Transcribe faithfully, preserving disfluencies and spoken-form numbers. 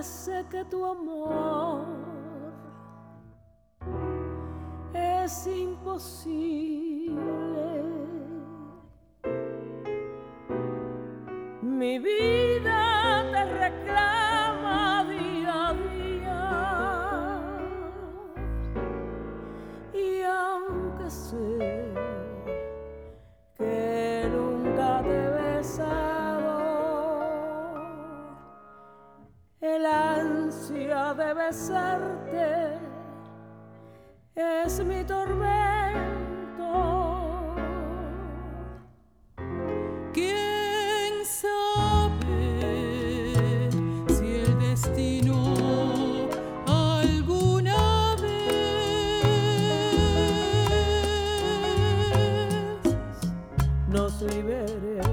sé que tu amor es imposible. Mi vida te reclama día a día, y aunque sé que nunca te he besado, el ansia de besarte es mi tormento.